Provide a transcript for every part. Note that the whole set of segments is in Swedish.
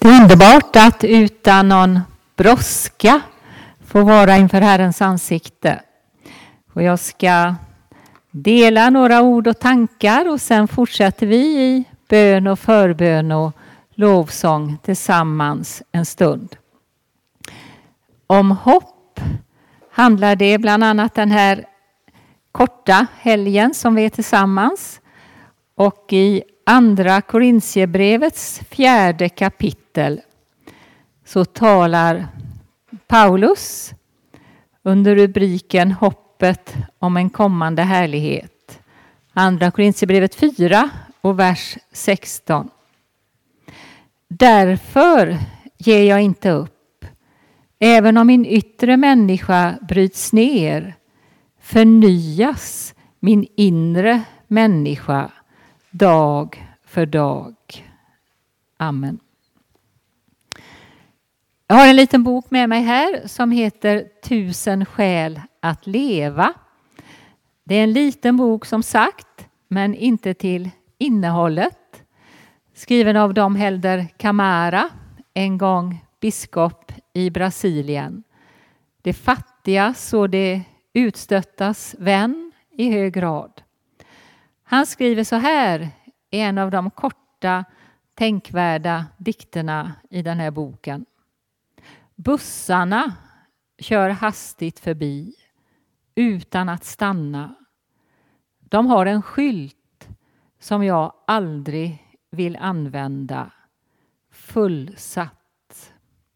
Underbart att utan någon brådska få vara inför Herrens ansikte. Och jag ska dela några ord och tankar och sen fortsätter vi i bön och förbön och lovsång tillsammans en stund. Om hopp handlar det bland annat den här korta helgen som vi är tillsammans. Och i andra Korintierbrevets 4:e kapitel så talar Paulus under rubriken Hoppet om en kommande härlighet. Andra Korintierbrevet 4 och vers 16. Därför ger jag inte upp. Även om min yttre människa bryts ner, förnyas min inre människa dag för dag. Amen. Jag har en liten bok med mig här som heter 1000 skäl att leva. Det är en liten bok som sagt, men inte till innehållet. Skriven av Dom Helder Camara, en gång biskop i Brasilien. Det fattigas och det utstöttas vän i hög grad. Han skriver så här i en av de korta tänkvärda dikterna i den här boken. Bussarna kör hastigt förbi utan att stanna. De har en skylt som jag aldrig vill använda. Fullsatt.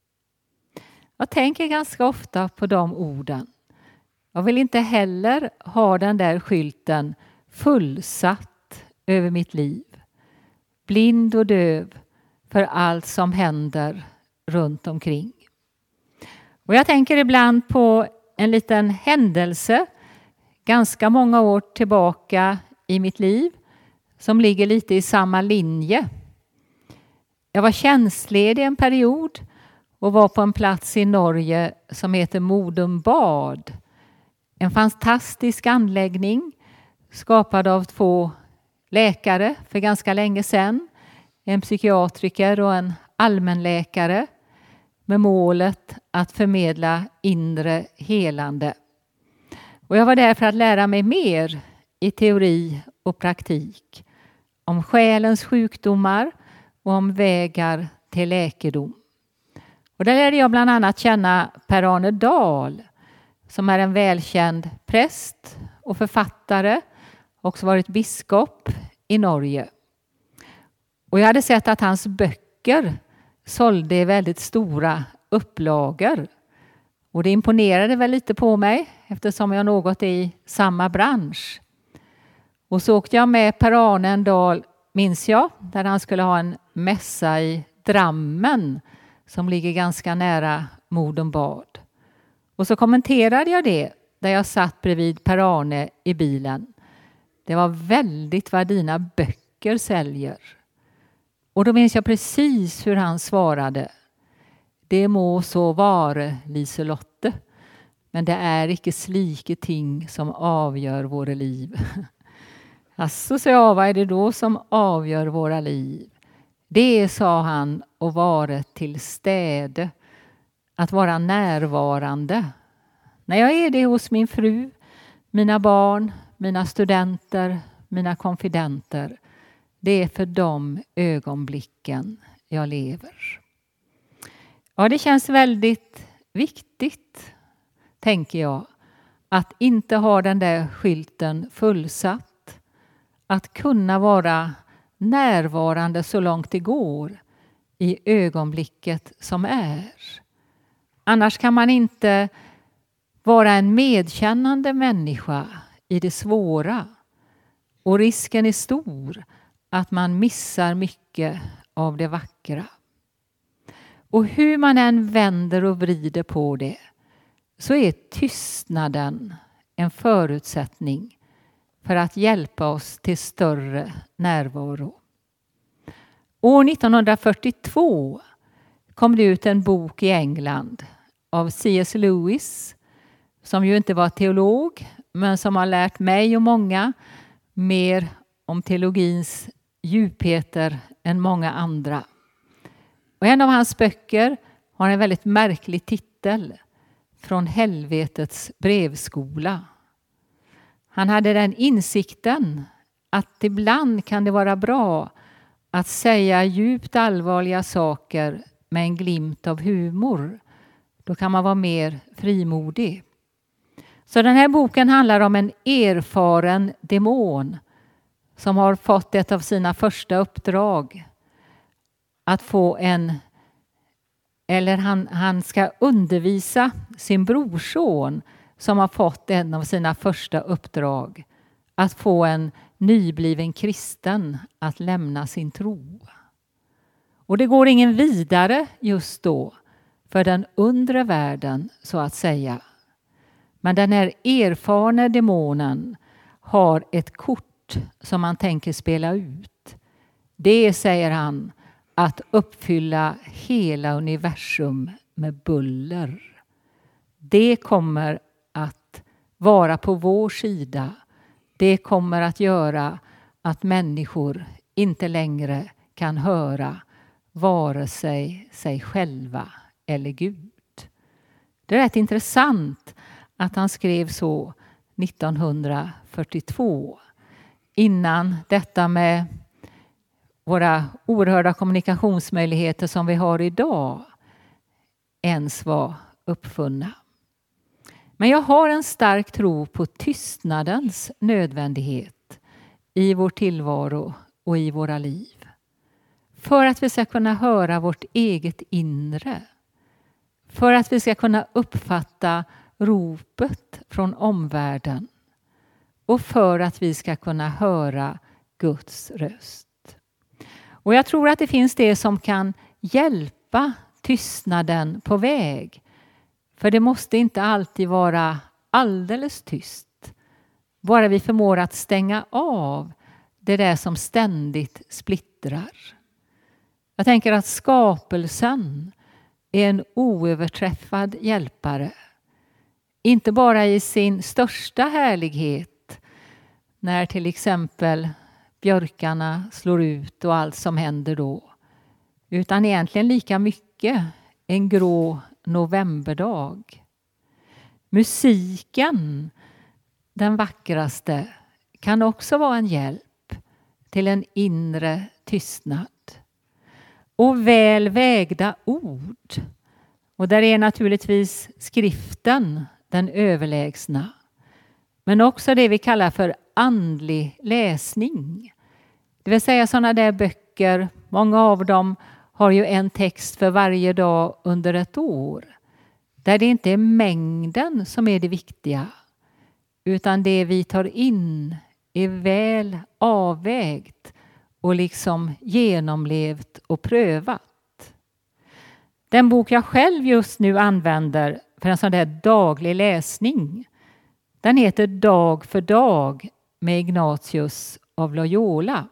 Jag tänker ganska ofta på de orden. Jag vill inte heller ha den där skylten fullsatt över mitt liv. Blind och döv för allt som händer runt omkring. Och jag tänker ibland på en liten händelse ganska många år tillbaka i mitt liv som ligger lite i samma linje. Jag var tjänstledig en period och var på en plats i Norge som heter Modum Bad. En fantastisk anläggning skapad av 2 läkare för ganska länge sedan. En psykiatriker och en allmänläkare med målet att förmedla inre helande. Och jag var där för att lära mig mer i teori och praktik om själens sjukdomar och om vägar till läkedom. Och där lärde jag bland annat känna Per-Arne Dahl som är en välkänd präst och författare, också varit biskop i Norge. Och jag hade sett att hans böcker sålde i väldigt stora upplagor. Och det imponerade väl lite på mig eftersom jag något är i samma bransch. Och så åkte jag med Per-Arne en dag, minns jag, där han skulle ha en mässa i Drammen som ligger ganska nära Modum Bad. Och så kommenterade jag det där jag satt bredvid Per-Arne i bilen. Det var väldigt vad dina böcker säljer. Och då minns jag precis hur han svarade. Det må så vare, Liselotte, men det är icke slike ting som avgör våra liv. Alltså, så jag, vad är det då som avgör våra liv? Det, sa han, att vara till städe, att vara närvarande. När jag är det hos min fru, mina barn, mina studenter, mina konfidenter. Det är för de ögonblicken jag lever. Ja, det känns väldigt viktigt, tänker jag, att inte ha den där skylten fullsatt. Att kunna vara närvarande så långt det går i ögonblicket som är. Annars kan man inte vara en medkännande människa i det svåra. Och risken är stor att man missar mycket av det vackra. Och hur man än vänder och vrider på det så är tystnaden en förutsättning för att hjälpa oss till större närvaro. År 1942 kom det ut en bok i England av C.S. Lewis, som ju inte var teolog men som har lärt mig och många mer om teologins djupheter än många andra. Och en av hans böcker har en väldigt märklig titel. Från helvetets brevskola. Han hade den insikten att ibland kan det vara bra att säga djupt allvarliga saker med en glimt av humor. Då kan man vara mer frimodig. Så den här boken handlar om en erfaren demon som har fått ett av sina första uppdrag. Att få han ska undervisa sin brorson som har fått en av sina första uppdrag. Att få en nybliven kristen att lämna sin tro. Och det går ingen vidare just då för den undre världen så att säga. Men den här erfarna demonen har ett kort som man tänker spela ut. Det, säger han, att uppfylla hela universum med buller. Det kommer att vara på vår sida. Det kommer att göra att människor inte längre kan höra vare sig själva eller Gud. Det är rätt intressant att han skrev så 1942. Innan detta med våra oerhörda kommunikationsmöjligheter som vi har idag ens var uppfunna. Men jag har en stark tro på tystnadens nödvändighet i vår tillvaro och i våra liv. För att vi ska kunna höra vårt eget inre. För att vi ska kunna uppfatta ropet från omvärlden. Och för att vi ska kunna höra Guds röst. Och jag tror att det finns det som kan hjälpa tystnaden på väg. För det måste inte alltid vara alldeles tyst. Bara vi förmår att stänga av det där som ständigt splittrar. Jag tänker att skapelsen är en oöverträffad hjälpare. Inte bara i sin största härlighet. När till exempel björkarna slår ut och allt som händer då. Utan egentligen lika mycket en grå novemberdag. Musiken, den vackraste, kan också vara en hjälp till en inre tystnad. Och väl vägda ord. Och där är naturligtvis skriften den överlägsna. Men också det vi kallar för andlig läsning. Det vill säga sådana där böcker, många av dem har ju en text för varje dag under ett år. Där det inte är mängden som är det viktiga. Utan det vi tar in är väl avvägt och liksom genomlevt och prövat. Den bok jag själv just nu använder för en sån där daglig läsning. Den heter Dag för dag med Ignatius av Loyola.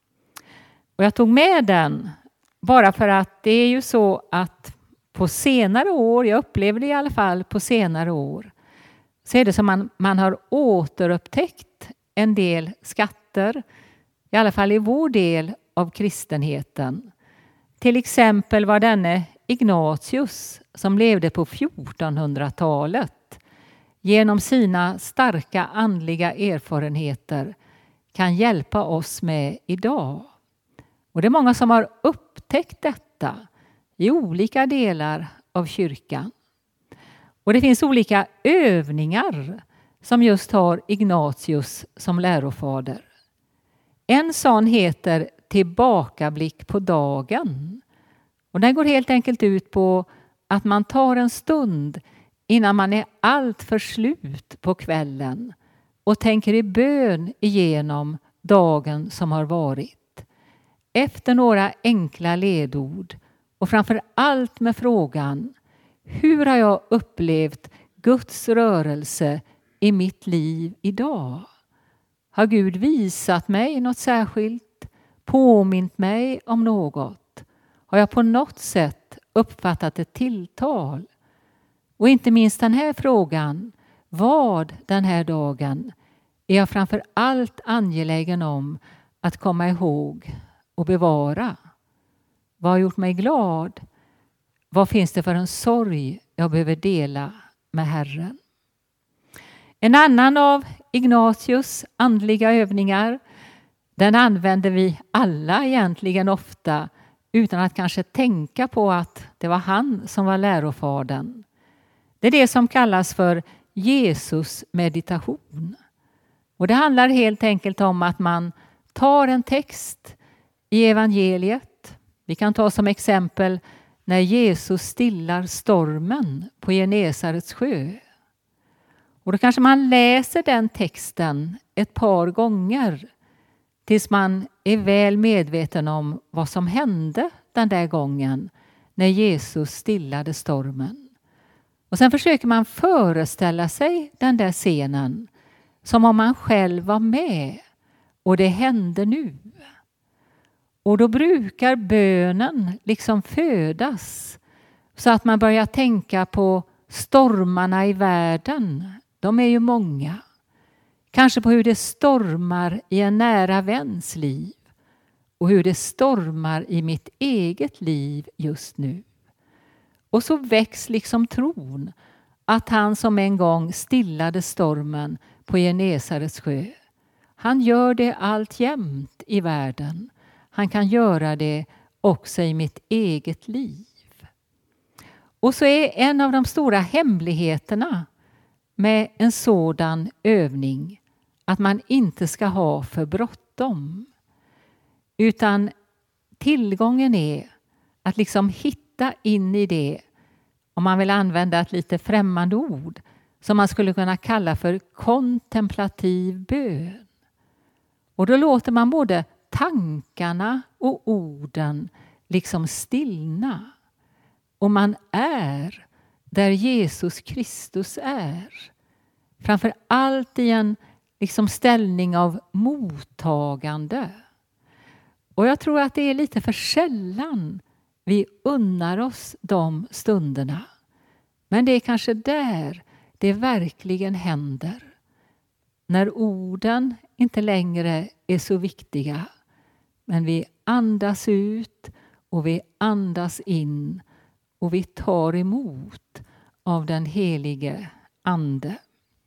Och jag tog med den bara för att det är ju så att på senare år, jag upplever det i alla fall på senare år, så är det som man har återupptäckt en del skatter, i alla fall i vår del av kristenheten. Till exempel var denne Ignatius som levde på 1400-talet genom sina starka andliga erfarenheter kan hjälpa oss med idag. Och det är många som har upptäckt detta i olika delar av kyrkan. Och det finns olika övningar som just har Ignatius som lärofader. En sån heter Tillbakablick på dagen. Och den går helt enkelt ut på att man tar en stund innan man är allt för slut på kvällen och tänker i bön igenom dagen som har varit. Efter några enkla ledord och framför allt med frågan: hur har jag upplevt Guds rörelse i mitt liv idag? Har Gud visat mig något särskilt? Påmint mig om något? Har jag på något sätt uppfattat ett tilltal? Och inte minst den här frågan: vad den här dagen är jag framför allt angelägen om att komma ihåg och bevara? Vad har gjort mig glad? Vad finns det för en sorg jag behöver dela med Herren? En annan av Ignatius andliga övningar, den använder vi alla egentligen ofta utan att kanske tänka på att det var han som var lärofadern. Det är det som kallas för Jesus meditation. Och det handlar helt enkelt om att man tar en text i evangeliet. Vi kan ta som exempel när Jesus stillar stormen på Genesarets sjö. Och då kanske man läser den texten ett par gånger tills man är väl medveten om vad som hände den där gången när Jesus stillade stormen. Och sen försöker man föreställa sig den där scenen som om man själv var med och det hände nu. Och då brukar bönen liksom födas så att man börjar tänka på stormarna i världen. De är ju många. Kanske på hur det stormar i en nära väns liv och hur det stormar i mitt eget liv just nu. Och så väcks liksom tron att han som en gång stillade stormen på Genesarets sjö, han gör det alltjämt i världen. Han kan göra det också i mitt eget liv. Och så är en av de stora hemligheterna med en sådan övning att man inte ska ha för bråttom. Utan tillgången är att liksom hitta in i det, om man vill använda ett lite främmande ord, som man skulle kunna kalla för kontemplativ bön. Och då låter man både tankarna och orden liksom stillna. Och man är där Jesus Kristus är. Framför allt i en liksom ställning av mottagande. Och jag tror att det är lite för sällan vi unnar oss de stunderna. Men det är kanske där det verkligen händer. När orden inte längre är så viktiga. Men vi andas ut och vi andas in. Och vi tar emot av den helige ande.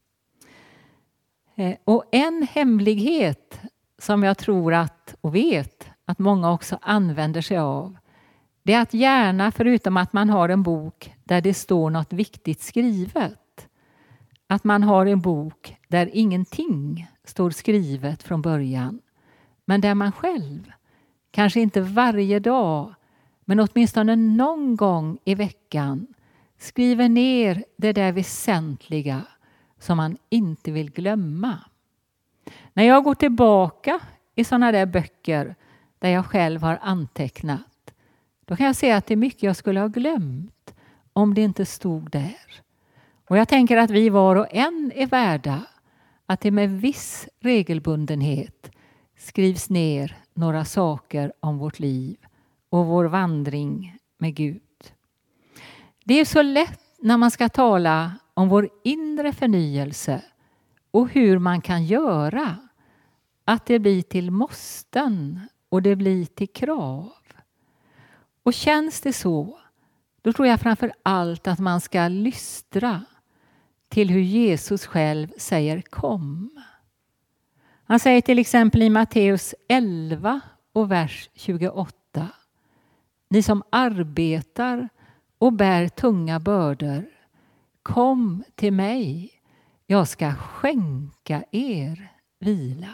Och en hemlighet som jag tror att och vet att många också använder sig av, det är att gärna, förutom att man har en bok där det står något viktigt skrivet, att man har en bok där ingenting står skrivet från början, men där man själv, kanske inte varje dag, men åtminstone någon gång i veckan, skriver ner det där väsentliga som man inte vill glömma. När jag går tillbaka i sådana där böcker där jag själv har antecknat, då kan jag se att det är mycket jag skulle ha glömt om det inte stod där. Och jag tänker att vi var och en är värda att det med viss regelbundenhet skrivs ner några saker om vårt liv och vår vandring med Gud. Det är så lätt när man ska tala om vår inre förnyelse och hur man kan göra att det blir till måsten och det blir till krav. Och känns det så, då tror jag framför allt att man ska lystra till hur Jesus själv säger kom. Han säger till exempel i Matteus 11 och vers 28. Ni som arbetar och bär tunga bördor, kom till mig, jag ska skänka er vila.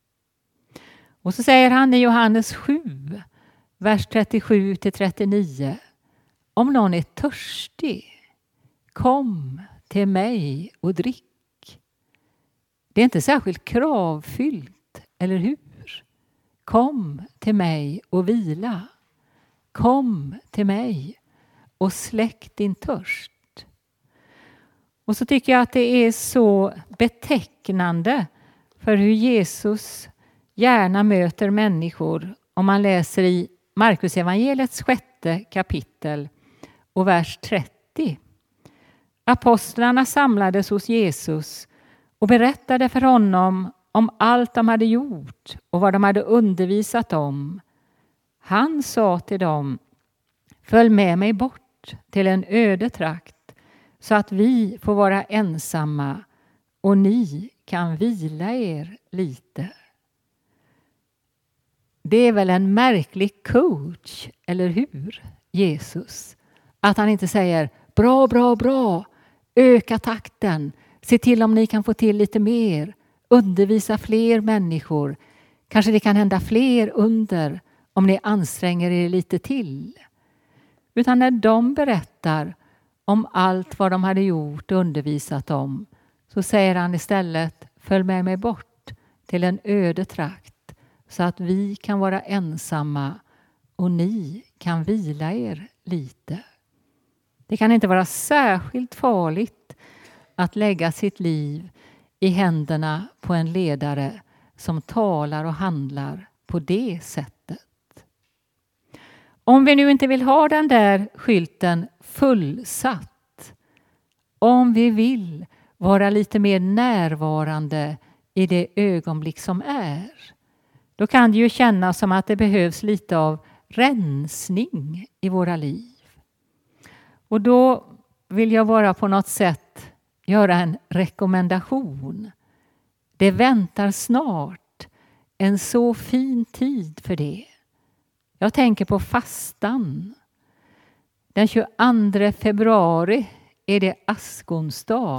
Och så säger han i Johannes 7, vers 37-39. Om någon är törstig, kom till mig och drick. Det är inte särskilt kravfyllt, eller hur? Kom till mig och vila. Kom till mig och släck din törst. Och så tycker jag att det är så betecknande för hur Jesus gärna möter människor om man läser i Markus evangeliets 6:e kapitel och vers 30. Apostlarna samlades hos Jesus och berättade för honom om allt de hade gjort och vad de hade undervisat om. Han sa till dem, Följ med mig bort till en öde trakt så att vi får vara ensamma och ni kan vila er lite. Det är väl en märklig coach, eller hur, Jesus? Att han inte säger bra, bra, bra, öka takten, se till om ni kan få till lite mer, undervisa fler människor. Kanske det kan hända fler under om ni anstränger er lite till. Utan när de berättar om allt vad de hade gjort och undervisat om, så säger han istället, följ med mig bort till en öde trakt så att vi kan vara ensamma och ni kan vila er lite. Det kan inte vara särskilt farligt att lägga sitt liv i händerna på en ledare som talar och handlar på det sättet. Om vi nu inte vill ha den där skylten fullsatt, om vi vill vara lite mer närvarande i det ögonblick som är, då kan det ju kännas som att det behövs lite av rensning i våra liv. Och då vill jag bara på något sätt göra en rekommendation. Det väntar snart en så fin tid för det. Jag tänker på fastan. Den 22 februari är det askonsdag.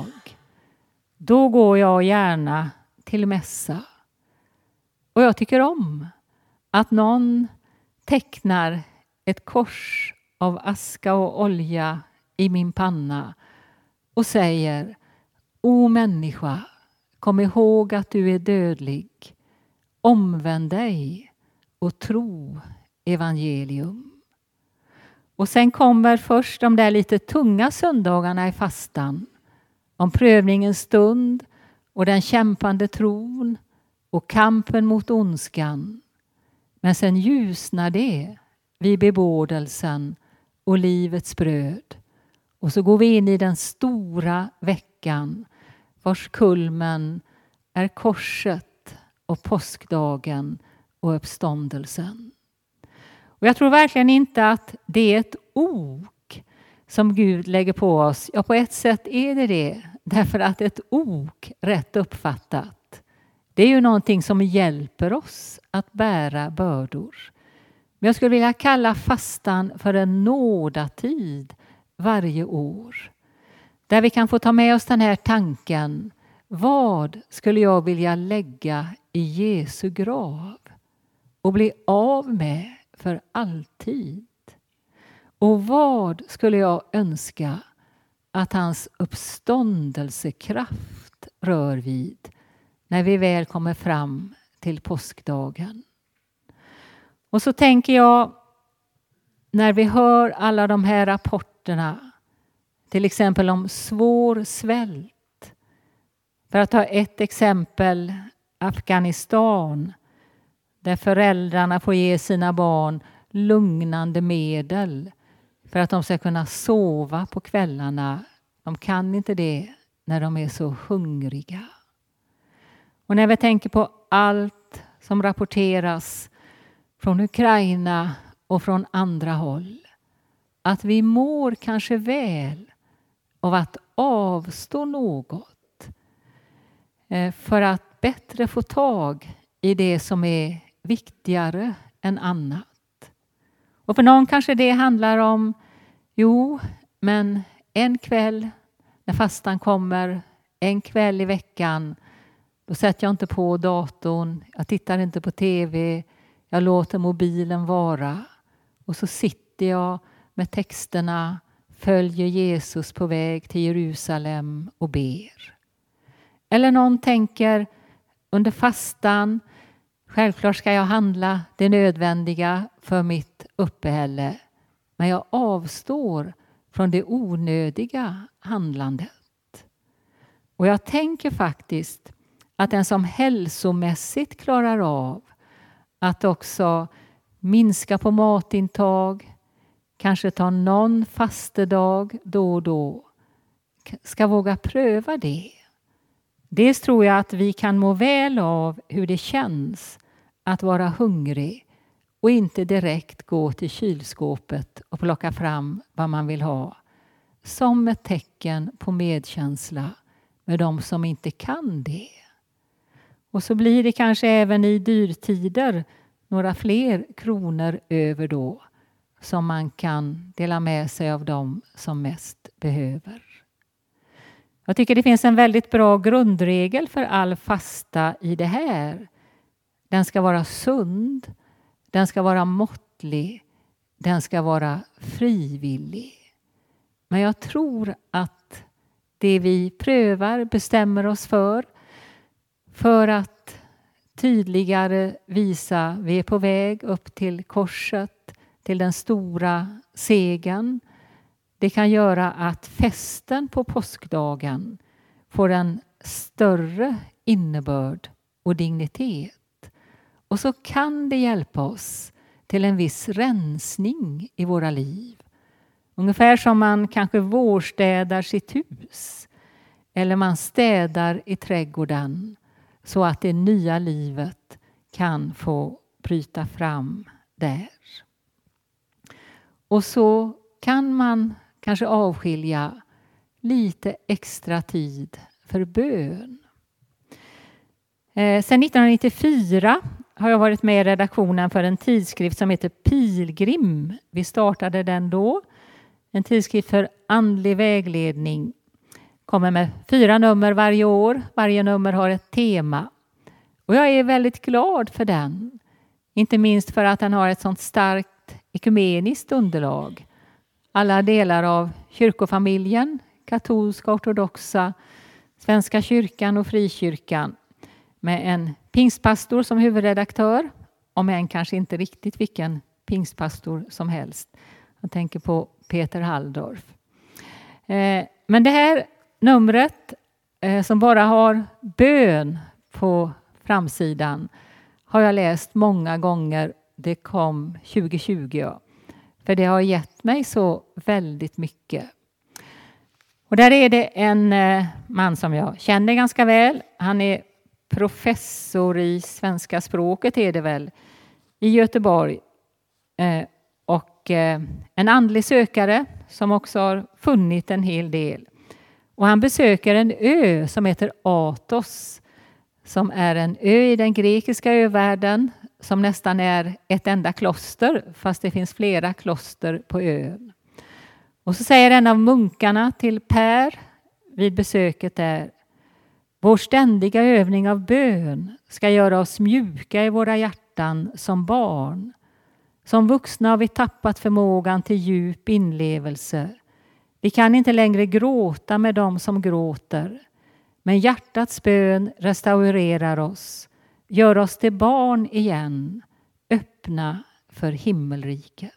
Då går jag gärna till mässa. Och jag tycker om att någon tecknar ett kors av aska och olja i min panna och säger: O människa, kom ihåg att du är dödlig. Omvänd dig och tro evangelium. Och sen kommer först de där lite tunga söndagarna i fastan. Om prövningens stund och den kämpande tron och kampen mot ondskan. Men sen ljusnar det vid bebådelsen och livets bröd. Och så går vi in i den stora veckan vars kulmen är korset och påskdagen och uppståndelsen. Och jag tror verkligen inte att det är ett ok som Gud lägger på oss. Ja, på ett sätt är det. Därför att ett ok, rätt uppfattat, det är ju någonting som hjälper oss att bära bördor. Men jag skulle vilja kalla fastan för en nådatid varje år. Där vi kan få ta med oss den här tanken. Vad skulle jag vilja lägga i Jesu grav och bli av med för alltid? Och vad skulle jag önska att hans uppståndelsekraft rör vid när vi väl kommer fram till påskdagen? Och så tänker jag, när vi hör alla de här rapporterna, till exempel om svår svält. För att ta ett exempel, Afghanistan, där föräldrarna får ge sina barn lugnande medel för att de ska kunna sova på kvällarna. De kan inte det när de är så hungriga. Och när vi tänker på allt som rapporteras från Ukraina och från andra håll, att vi mår kanske väl av att avstå något för att bättre få tag i det som är viktigare än annat. Och för någon kanske det handlar om, men en kväll när fastan kommer, en kväll i veckan, då sätter jag inte på datorn, jag tittar inte på tv, jag låter mobilen vara. Och så sitter jag med texterna, följer Jesus på väg till Jerusalem och ber. Eller någon tänker under fastan, självklart ska jag handla det nödvändiga för mitt uppehälle. Men jag avstår från det onödiga handlandet. Och jag tänker faktiskt att den som hälsomässigt klarar av att också minska på matintag, kanske ta någon fastedag då och då, ska våga pröva det. Dels tror jag att vi kan må väl av hur det känns att vara hungrig och inte direkt gå till kylskåpet och plocka fram vad man vill ha. Som ett tecken på medkänsla med de som inte kan det. Och så blir det kanske även i dyrtider några fler kronor över då som man kan dela med sig av dem som mest behöver. Jag tycker det finns en väldigt bra grundregel för all fasta i det här. Den ska vara sund, den ska vara måttlig, den ska vara frivillig. Men jag tror att det vi prövar, bestämmer oss för att tydligare visa vi är på väg upp till korset, till den stora segern. Det kan göra att festen på påskdagen får en större innebörd och dignitet. Och så kan det hjälpa oss till en viss rensning i våra liv. Ungefär som man kanske vårstädar sitt hus. Eller man städar i trädgården så att det nya livet kan få bryta fram där. Och så kan man kanske avskilja lite extra tid för bön. Sedan 1994 har jag varit med i redaktionen för en tidskrift som heter Pilgrim. Vi startade den då. En tidskrift för andlig vägledning. Kommer med 4 nummer varje år. Varje nummer har ett tema. Och jag är väldigt glad för den. Inte minst för att den har ett sånt starkt ekumeniskt underlag. Alla delar av kyrkofamiljen, katolska, ortodoxa, Svenska kyrkan och frikyrkan. Med en pingstpastor som huvudredaktör. Om än kanske inte riktigt vilken pingstpastor som helst. Jag tänker på Peter Halldorf. Men det här numret som bara har bön på framsidan har jag läst många gånger. Det kom 2020. Ja. För det har gett mig så väldigt mycket. Och där är det en man som jag känner ganska väl. Han är professor i svenska språket är det väl i Göteborg. Och en andlig sökare som också har funnit en hel del. Och han besöker en ö som heter Athos. Som är en ö i den grekiska övärlden. Som nästan är ett enda kloster. Fast det finns flera kloster på ön. Och så säger en av munkarna till Per vid besöket där. Vår ständiga övning av bön ska göra oss mjuka i våra hjärtan som barn. Som vuxna har vi tappat förmågan till djup inlevelse. Vi kan inte längre gråta med dem som gråter. Men hjärtats bön restaurerar oss. Gör oss till barn igen. Öppna för himmelriket.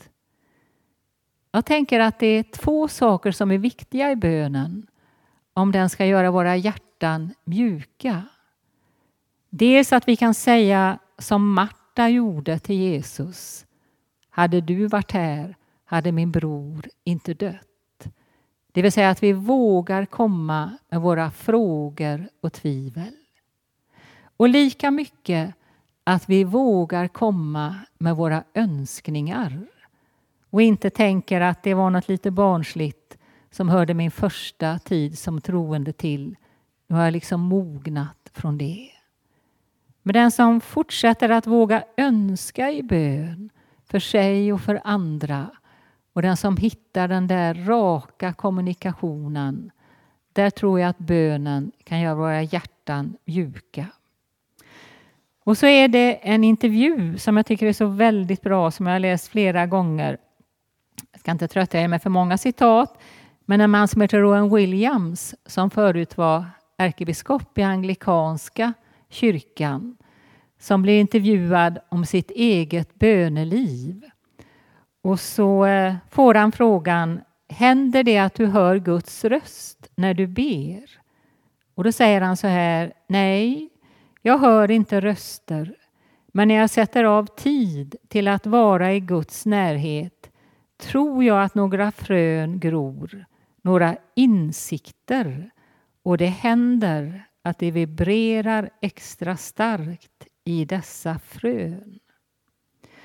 Jag tänker att det är 2 saker som är viktiga i bönen. Om den ska göra våra hjärtan mjuka. Dels att vi kan säga som Marta gjorde till Jesus. Hade du varit här hade min bror inte dött. Det vill säga att vi vågar komma med våra frågor och tvivel. Och lika mycket att vi vågar komma med våra önskningar. Och inte tänker att det var något lite barnsligt som hörde min första tid som troende till. Nu har jag liksom mognat från det. Men den som fortsätter att våga önska i bön för sig och för andra. Och den som hittar den där raka kommunikationen. Där tror jag att bönen kan göra våra hjärtan mjuka. Och så är det en intervju som jag tycker är så väldigt bra. Som jag har läst flera gånger. Jag ska inte trötta er med för många citat. Men en man som heter Rowan Williams. Som förut var ärkebiskop i anglikanska kyrkan. Som blir intervjuad om sitt eget böneliv. Och så får han frågan. Händer det att du hör Guds röst när du ber? Och då säger han så här. Nej, jag hör inte röster. Men när jag sätter av tid till att vara i Guds närhet. Tror jag att några frön gror. Några insikter. Och det händer att det vibrerar extra starkt i dessa frön.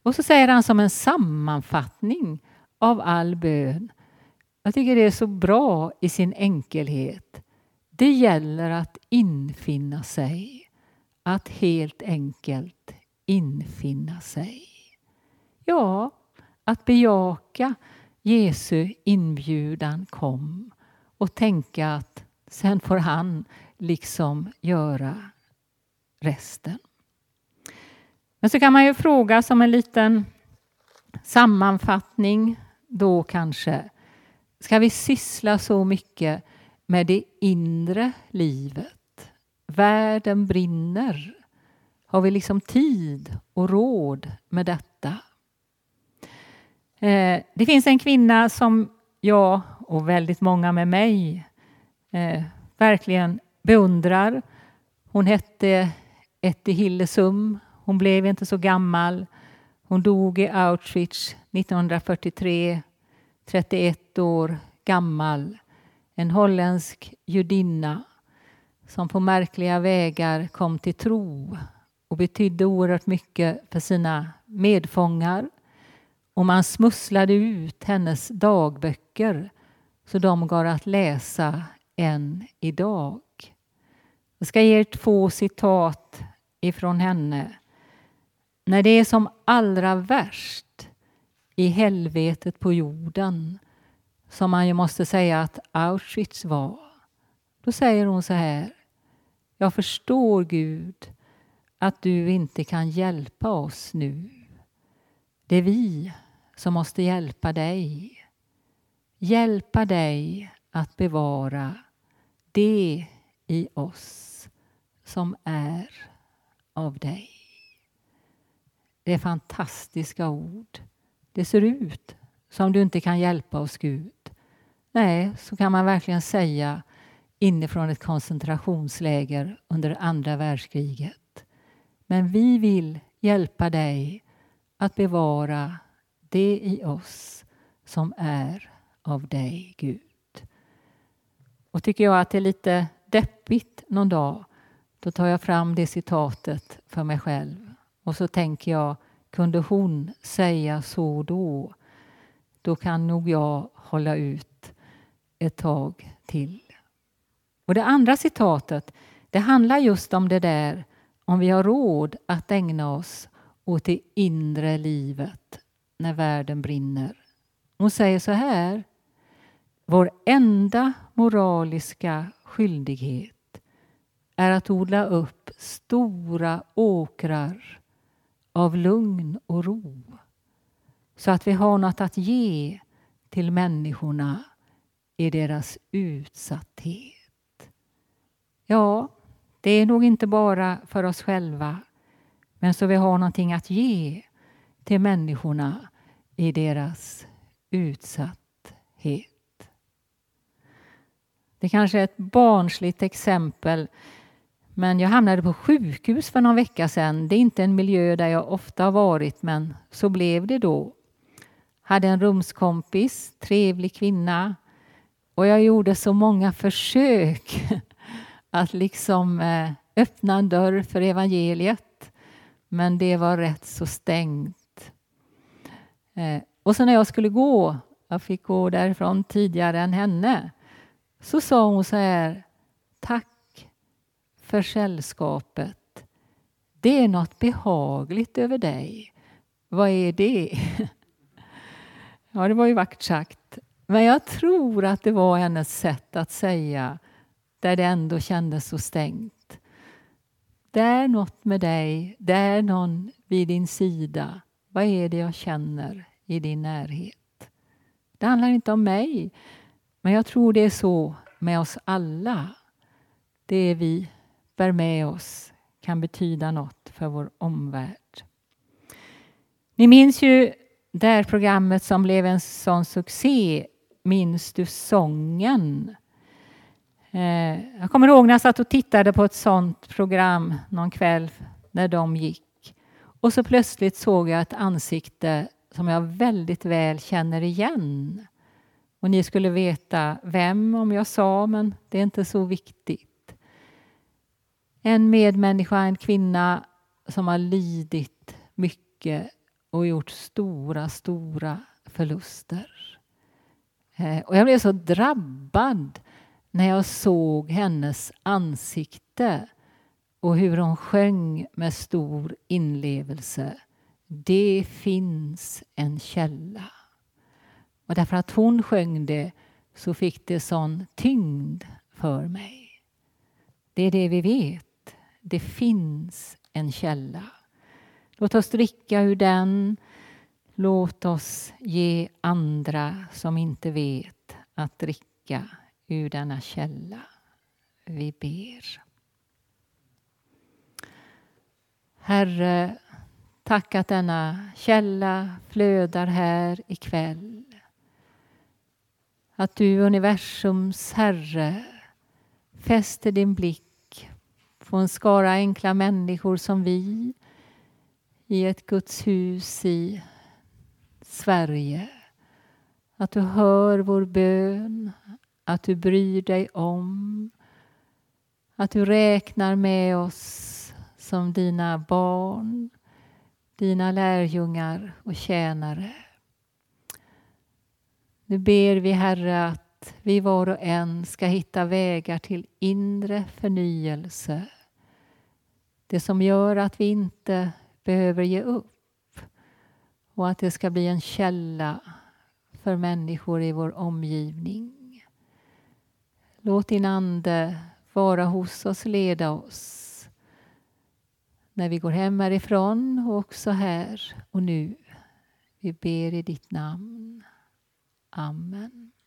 Och så säger han som en sammanfattning av all bön. Jag tycker det är så bra i sin enkelhet. Det gäller att infinna sig. Att helt enkelt infinna sig. Ja, att bejaka Jesu inbjudan kom och tänka att sen får han liksom göra resten. Men så kan man ju fråga som en liten sammanfattning då kanske. Ska vi syssla så mycket med det inre livet? Världen brinner. Har vi liksom tid och råd med detta? Det finns en kvinna som jag och väldigt många med mig verkligen beundrar. Hon hette Etty Hillesum. Hon blev inte så gammal. Hon dog i Auschwitz 1943, 31 år gammal. En holländsk judinna som på märkliga vägar kom till tro och betydde oerhört mycket för sina medfångar. Och man smusslade ut hennes dagböcker så de går att läsa än idag. Jag ska ge er 2 citat ifrån henne. När det är som allra värst i helvetet på jorden, som man ju måste säga att Auschwitz var, då säger hon så här: jag förstår Gud att du inte kan hjälpa oss nu. Det är vi som måste hjälpa dig. Hjälpa dig att bevara det i oss som är av dig. Det är fantastiska ord. Det ser ut som du inte kan hjälpa oss Gud. Nej, så kan man verkligen säga inifrån ett koncentrationsläger under andra världskriget. Men vi vill hjälpa dig att bevara det i oss som är av dig Gud. Och tycker jag att det är lite deppigt någon dag, då tar jag fram det citatet för mig själv. Och så tänker jag, kunde hon säga så då kan nog jag hålla ut ett tag till. Och det andra citatet, det handlar just om det där, om vi har råd att ägna oss åt det inre livet när världen brinner. Hon säger så här: vår enda moraliska skyldighet är att odla upp stora åkrar av lugn och ro, så att vi har något att ge till människorna i deras utsatthet. Ja, det är nog inte bara för oss själva, men så vi har någonting att ge till människorna i deras utsatthet. Det kanske är ett barnsligt exempel, men jag hamnade på sjukhus för någon vecka sedan. Det är inte en miljö där jag ofta har varit, men så blev det då. Hade en rumskompis, trevlig kvinna, och jag gjorde så många försök att liksom öppna en dörr för evangeliet, men det var rätt så stängt. Och så när jag skulle gå, jag fick gå därifrån tidigare än henne, så sa hon så här: tack för sällskapet. Det är något behagligt över dig. Vad är det? Ja, det var ju vackert sagt. Men jag tror att det var hennes sätt att säga, där det ändå kändes så stängt. Det är något med dig, det är någon vid din sida. Vad är det jag känner i din närhet? Det handlar inte om mig, men jag tror det är så med oss alla. Det vi bär med oss kan betyda något för vår omvärld. Ni minns ju det här programmet som blev en sån succé, Minns du sången? Jag kommer ihåg när jag satt och tittade på ett sånt program någon kväll när de gick. Och så plötsligt såg jag ett ansikte som jag väldigt väl känner igen. Och ni skulle veta vem om jag sa, men det är inte så viktigt. En medmänniska, en kvinna som har lidit mycket och gjort stora förluster. Och jag blev så drabbad när jag såg hennes ansikte och hur hon sjöng med stor inlevelse. Det finns en källa. Och därför att hon sjöng det så fick det sån tyngd för mig. Det är det vi vet. Det finns en källa. Låt oss dricka ur den. Låt oss ge andra som inte vet att dricka ur denna källa. Vi ber. Herre, tack att denna källa flödar här ikväll. Att du, universums Herre, fäster din blick på en skara enkla människor som vi i ett Guds hus i Sverige. Att du hör vår bön, att du bryr dig om, att du räknar med oss som dina barn, dina lärjungar och tjänare. Nu ber vi, Herre, att vi var och en ska hitta vägar till inre förnyelse. Det som gör att vi inte behöver ge upp. Och att det ska bli en källa för människor i vår omgivning. Låt din ande vara hos oss, leda oss. När vi går hem härifrån och också här och nu. Vi ber i ditt namn. Amen.